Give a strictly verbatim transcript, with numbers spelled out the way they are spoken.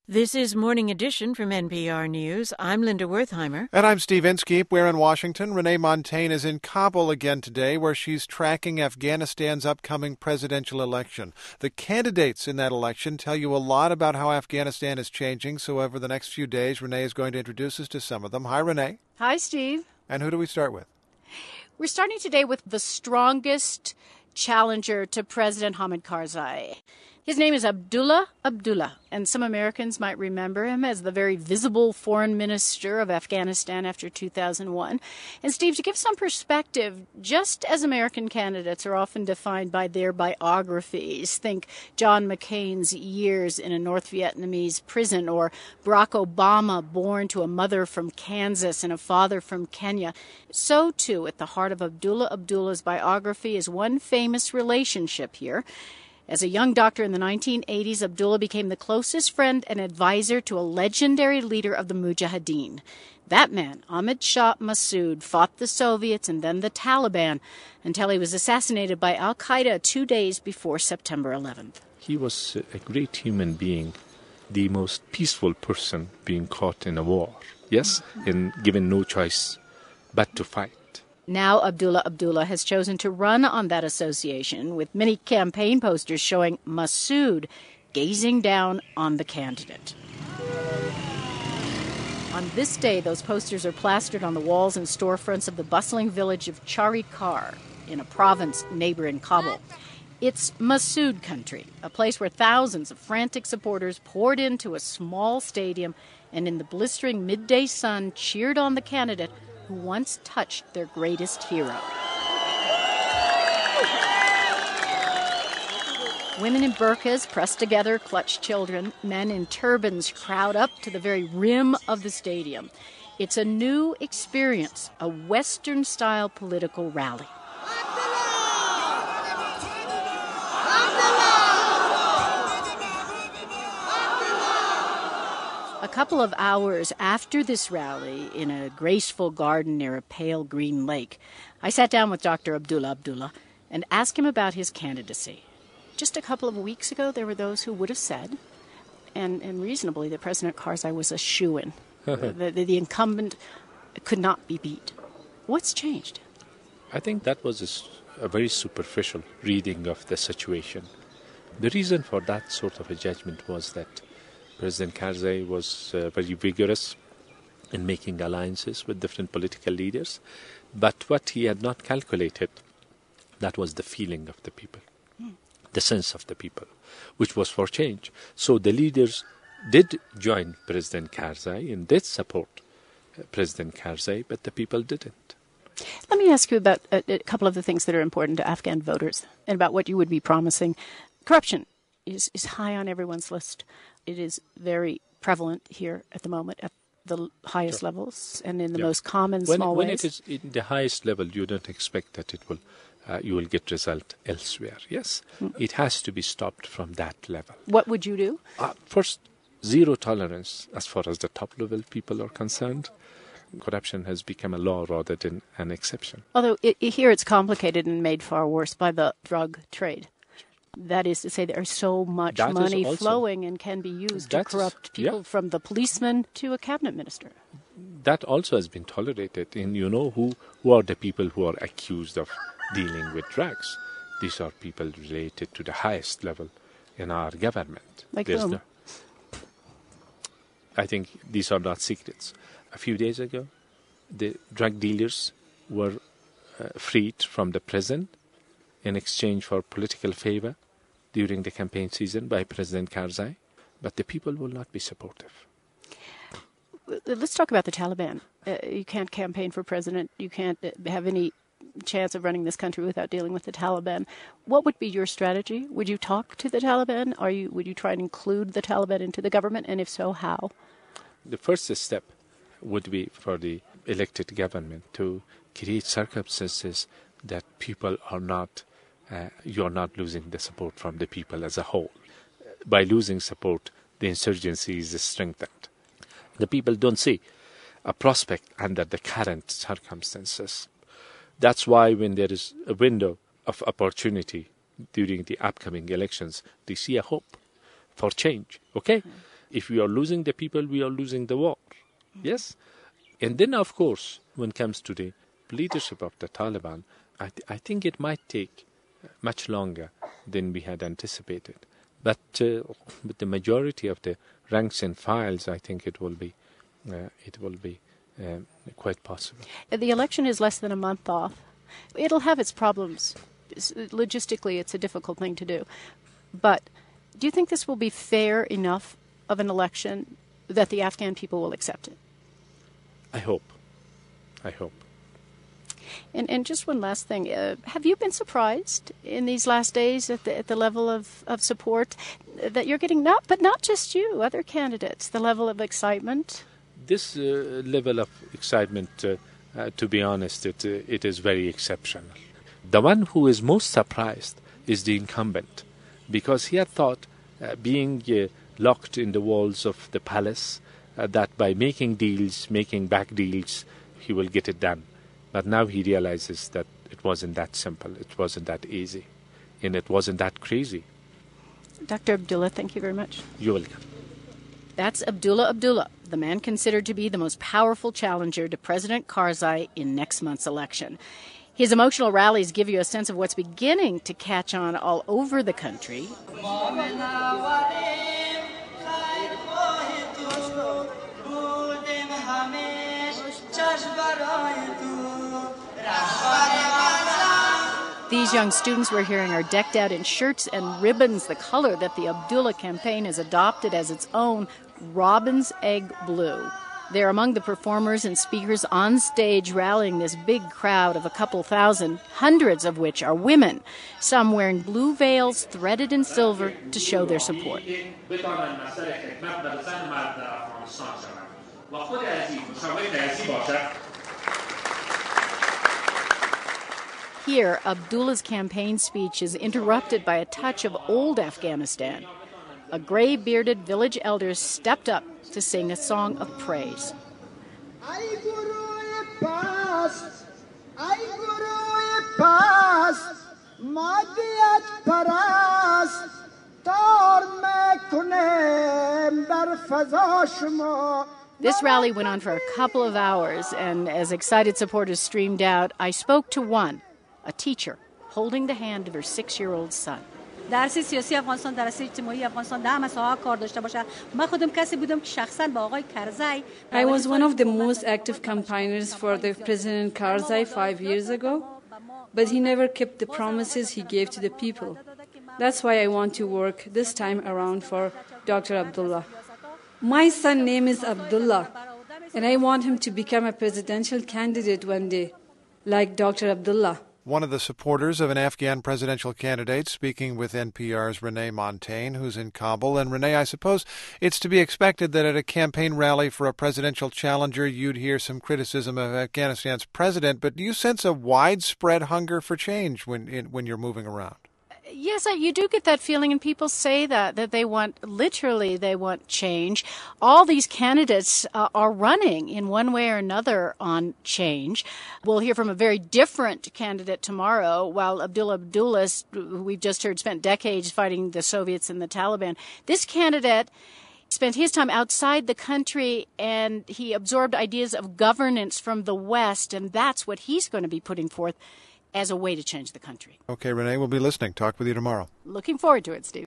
This is Morning Edition from N P R News. I'm Linda Wertheimer. And I'm Steve Inskeep. We're in Washington. Renee Montagne is in Kabul again today, where she's tracking Afghanistan's upcoming presidential election. The candidates in that election tell you a lot about how Afghanistan is changing. So over the next few days, Renee is going to introduce us to some of them. Hi, Renee. Hi, Steve. And who do we start with? We're starting today with the strongest challenger to President Hamid Karzai. His name is Abdullah Abdullah, and some Americans might remember him as the very visible foreign minister of Afghanistan after two thousand one. And Steve, to give some perspective, just as American candidates are often defined by their biographies, think John McCain's years in a North Vietnamese prison, or Barack Obama, born to a mother from Kansas and a father from Kenya, so too at the heart of Abdullah Abdullah's biography is one famous relationship here. As a young doctor in the nineteen eighties, Abdullah became the closest friend and advisor to a legendary leader of the Mujahideen. That man, Ahmad Shah Massoud, fought the Soviets and then the Taliban until he was assassinated by al-Qaeda two days before September eleventh. He was a great human being, the most peaceful person being caught in a war, yes, and given no choice but to fight. Now Abdullah Abdullah has chosen to run on that association, with many campaign posters showing Massoud gazing down on the candidate. On this day, those posters are plastered on the walls and storefronts of the bustling village of Charikar, in a province neighboring Kabul. It's Massoud country, a place where thousands of frantic supporters poured into a small stadium and in the blistering midday sun cheered on the candidate who once touched their greatest hero. Women in burqas pressed together clutch children. Men in turbans crowd up to the very rim of the stadium. It's a new experience, a Western-style political rally. A couple of hours after this rally, in a graceful garden near a pale green lake, I sat down with Doctor Abdullah Abdullah and asked him about his candidacy. Just a couple of weeks ago, there were those who would have said, and, and reasonably, that President Karzai was a shoo-in. the, the, the incumbent could not be beat. What's changed? I think that was a, a very superficial reading of the situation. The reason for that sort of a judgment was that President Karzai was uh, very vigorous in making alliances with different political leaders. But what he had not calculated, that was the feeling of the people, mm. the sense of the people, which was for change. So the leaders did join President Karzai and did support uh, President Karzai, but the people didn't. Let me ask you about a, a couple of the things that are important to Afghan voters and about what you would be promising. Corruption is, is high on everyone's list. It is very prevalent here at the moment at the highest sure. levels and in the yeah. most common when, small when ways. When it is in the highest level, you don't expect that it will, uh, you will get result elsewhere. Yes, mm. it has to be stopped from that level. What would you do? Uh, first, zero tolerance as far as the top level people are concerned. Corruption has become a law rather than an exception. Although it, here it's complicated and made far worse by the drug trade. That is to say, there's so much that money also, flowing and can be used to corrupt is, people, yeah. from the policeman to a cabinet minister. That also has been tolerated. And you know who, who are the people who are accused of dealing with drugs? These are people related to the highest level in our government. Like There's whom? No, I think these are not secrets. A few days ago, the drug dealers were uh, freed from the prison in exchange for political favor during the campaign season by President Karzai, but the people will not be supportive. Let's talk about the Taliban. Uh, you can't campaign for president. You can't have any chance of running this country without dealing with the Taliban. What would be your strategy? Would you talk to the Taliban? Are you, would you try and include the Taliban into the government? And if so, how? The first step would be for the elected government to create circumstances that people are not Uh, you are not losing the support from the people as a whole. By losing support, the insurgency is strengthened. The people don't see a prospect under the current circumstances. That's why when there is a window of opportunity during the upcoming elections, they see a hope for change. Okay? If we are losing the people, we are losing the war. Yes? And then, of course, when it comes to the leadership of the Taliban, I, th- I think it might take much longer than we had anticipated. But uh, with the majority of the ranks and files, I think it will be uh, it will be um, quite possible. The election is less than a month off. It'll have its problems. Logistically, it's a difficult thing to do. But do you think this will be fair enough of an election that the Afghan people will accept it? I hope. I hope. And and just one last thing. Uh, have you been surprised in these last days at the, at the level of, of support that you're getting? Not, but not just you, other candidates, the level of excitement? This uh, level of excitement, uh, uh, to be honest, it, uh, it is very exceptional. The one who is most surprised is the incumbent, because he had thought, uh, being uh, locked in the walls of the palace, uh, that by making deals, making back deals, he will get it done. But now he realizes that it wasn't that simple, it wasn't that easy, and it wasn't that crazy. Doctor Abdullah, thank you very much. You're welcome. That's Abdullah Abdullah, the man considered to be the most powerful challenger to President Karzai in next month's election. His emotional rallies give you a sense of what's beginning to catch on all over the country. These young students we're hearing are decked out in shirts and ribbons, the color that the Abdullah campaign has adopted as its own, robin's egg blue. They're among the performers and speakers on stage rallying this big crowd of a couple thousand, hundreds of which are women, some wearing blue veils threaded in silver to show their support. Here, Abdullah's campaign speech is interrupted by a touch of old Afghanistan. A gray-bearded village elder stepped up to sing a song of praise. This rally went on for a couple of hours, and as excited supporters streamed out, I spoke to one, a teacher, holding the hand of her six-year-old son. I was one of the most active campaigners for the President Karzai five years ago, but he never kept the promises he gave to the people. That's why I want to work this time around for Doctor Abdullah. My son's name is Abdullah, and I want him to become a presidential candidate one day, like Doctor Abdullah. One of the supporters of an Afghan presidential candidate speaking with N P R's Renee Montagne, who's in Kabul. And Renee, I suppose it's to be expected that at a campaign rally for a presidential challenger, you'd hear some criticism of Afghanistan's president. But do you sense a widespread hunger for change when when you're moving around? Yes, you do get that feeling, and people say that, that they want, literally, they want change. All these candidates uh, are running in one way or another on change. We'll hear from a very different candidate tomorrow, while Abdullah Abdullah, who we've just heard, spent decades fighting the Soviets and the Taliban. This candidate spent his time outside the country, and he absorbed ideas of governance from the West, and that's what he's going to be putting forth as a way to change the country. Okay, Renee, we'll be listening. Talk with you tomorrow. Looking forward to it, Steve.